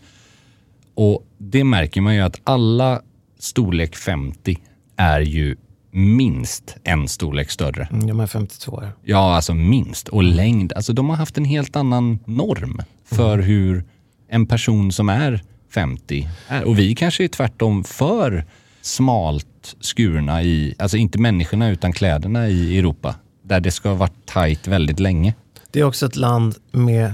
Och det märker man ju att alla storlek femtio är ju minst en storlek större. Mm, de är femtiotvå. Ja. ja, alltså minst. Och längd. Alltså de har haft en helt annan norm för mm. hur en person som är femtio är. Och vi kanske är tvärtom för smalt skurna i, alltså inte människorna utan kläderna i Europa. Där det ska ha varit tajt väldigt länge. Det är också ett land med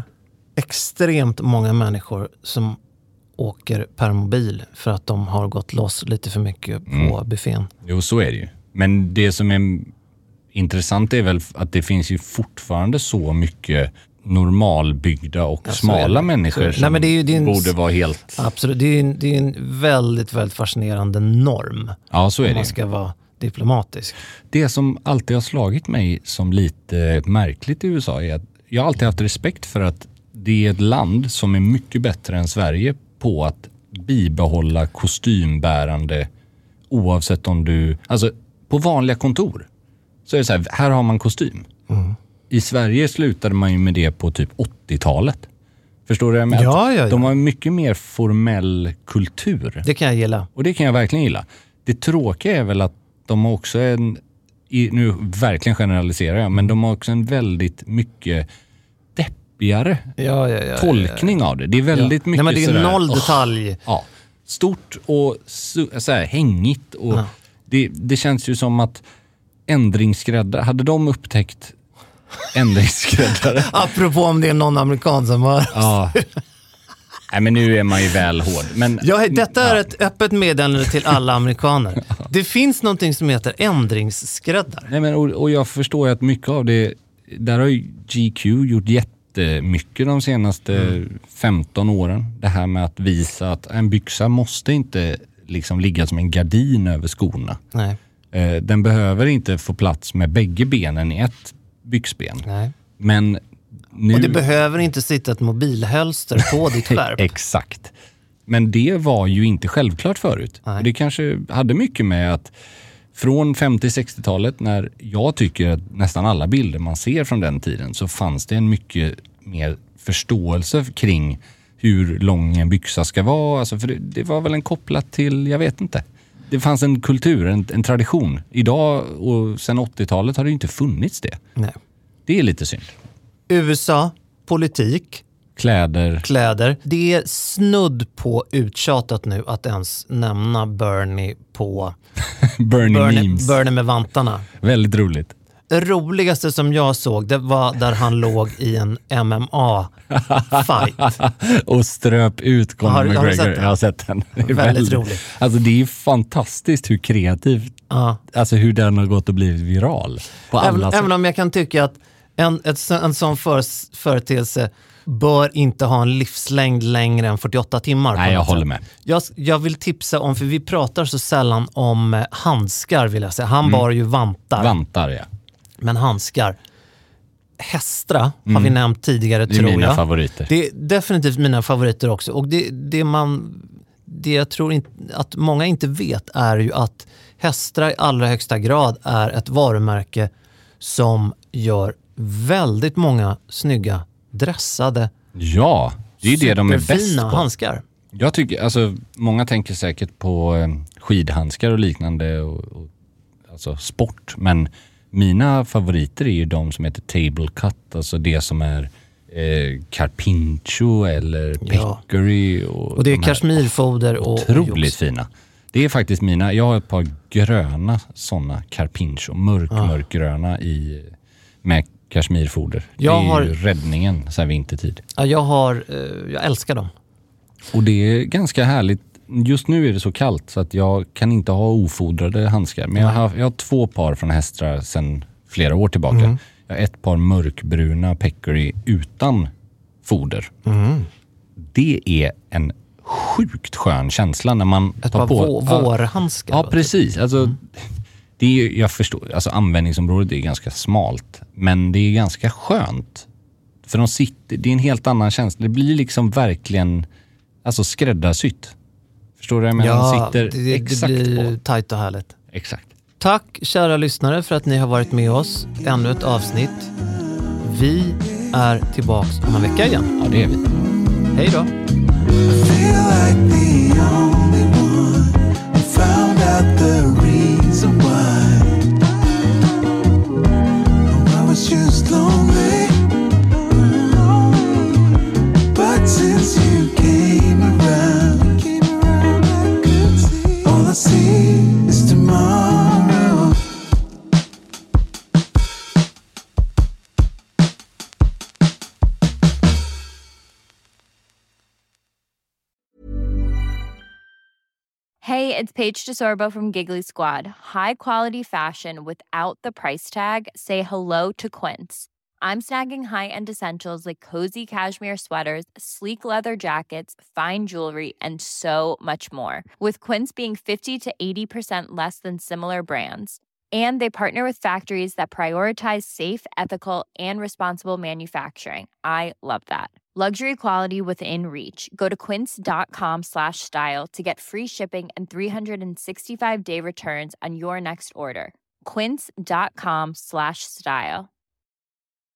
extremt många människor som åker per mobil för att de har gått loss lite för mycket på mm. buffén. Jo, så är det ju. Men det som är intressant är väl att det finns ju fortfarande så mycket normalbyggda och ja, smala människor som Nej, men det är ju, det är en, borde vara helt... Absolut, det är en, det är en väldigt, väldigt fascinerande norm. Ja, så är det. Man ska vara diplomatisk. Det som alltid har slagit mig som lite märkligt i U S A är att jag har alltid haft respekt för att det är ett land som är mycket bättre än Sverige på att bibehålla kostymbärande oavsett om du... Alltså på vanliga kontor så är det så här, här har man kostym. Mm. I Sverige slutade man ju med det på typ åttiotalet. Förstår du? Med ja, ja, ja. De har mycket mer formell kultur. Det kan jag gilla. Och det kan jag verkligen gilla. Det tråkiga är väl att de har också en... Nu verkligen generaliserar jag, men de har också en väldigt mycket deppigare ja, ja, ja, tolkning ja, ja. av det. Det är väldigt ja. mycket Nej, men det är sådär, noll detalj. Oh, ja. Stort och så här, hängigt. Och ja. det, det känns ju som att ändringsskräddare, hade de upptäckt ändringsskräddare? Apropå om det är någon amerikan som har... Ja. Nej, men nu är man ju väl hård. Men, ja, detta är ja. ett öppet meddelande till alla amerikaner. Det finns någonting som heter ändringsskräddare. Nej, men, och, och jag förstår ju att mycket av det, där har ju G Q gjort jättemycket de senaste mm. femton åren. Det här med att visa att en byxa måste inte liksom ligga som en gardin över skorna. Nej. Eh, den behöver inte få plats med bägge benen i ett byxben. Nej. Men nu... Och det behöver inte sitta ett mobilhölster på ditt skärp. Exakt. Men det var ju inte självklart förut. Och det kanske hade mycket med att från femtio-sextiotalet, när jag tycker att nästan alla bilder man ser från den tiden, så fanns det en mycket mer förståelse kring hur lång en byxa ska vara. Alltså, för det, det var väl en kopplat till, jag vet inte. Det fanns en kultur, en, en tradition. Idag och sen åttiotalet har det ju inte funnits det. Nej. Det är lite synd. U S A, politik. Kläder. Kläder. Det är snudd på uttjatat nu att ens nämna Bernie på Bernie, Bernie memes. Bernie med vantarna. Väldigt roligt. Det roligaste som jag såg, det var där han låg i en M M A-fight. Och ströp ut Conor Har- har du McGregor. sett den? Jag har sett den. Det är Väldigt roligt. Alltså det är fantastiskt hur kreativt, Ja. alltså hur den har gått och blivit viral. På alla Även, sätt. även om jag kan tycka att en, ett, en sån för, företeelse bör inte ha en livslängd längre än fyrtioåtta timmar. Nej, jag håller med. Jag, jag vill tipsa om, för vi pratar så sällan om eh, handskar vill jag säga. Han Mm. bar ju vantar. Vantar, ja. Men handskar. Hästra har Mm. vi nämnt tidigare, Det är tror mina jag. favoriter. Det är definitivt mina favoriter också. Och det, det man det jag tror inte, att många inte vet är ju att Hästra i allra högsta grad är ett varumärke som gör väldigt många snygga dressade, Ja, det är ju det de är bäst superfina på. handskar. Jag tycker, alltså många tänker säkert på eh, skidhandskar och liknande och, och alltså sport, men mina favoriter är ju de som heter table cut, alltså det som är eh, carpincho eller Ja. peccary och, Och det är de här kashmirfoder och otroligt jox. fina. Det är faktiskt mina, jag har ett par gröna sådana carpincho, mörk, Ja. mörkgröna i, med kashmirfoder. Jag det är har- ju räddningen så här vintertid. Ja, jag har, eh, jag älskar dem. Och det är ganska härligt. Just nu är det så kallt så att jag kan inte ha ofodrade handskar. Men jag har, jag har två par från Hästra sedan flera år tillbaka. Mm. Jag har ett par mörkbruna peccary utan foder. Mm. Det är en sjukt skön känsla när man Ett tar par på... vå- vårhandskar. Ja, då, precis. Alltså, Mm. det är, ju- jag förstår, alltså användningsområdet är ganska smalt. Men det är ganska skönt. För de sitter, det är en helt annan känsla. Det blir liksom verkligen alltså skräddarsytt. Förstår du? Men Ja, de sitter det, det exakt blir på. tajt och härligt. Exakt. Tack kära lyssnare för att ni har varit med oss. Ännu ett avsnitt. Vi är tillbaks om en vecka igen. Ja, det är vi. Hej då. Since you came around, came around, I could see all I see is tomorrow. Hey, it's Paige DeSorbo from Giggly Squad. High quality fashion without the price tag. Say hello to Quince. I'm snagging high-end essentials like cozy cashmere sweaters, sleek leather jackets, fine jewelry, and so much more. With Quince being fifty to eighty percent less than similar brands. And they partner with factories that prioritize safe, ethical, and responsible manufacturing. I love that. Luxury quality within reach. Go to quince.com slash style to get free shipping and three sixty-five day returns on your next order. Quince.com slash style.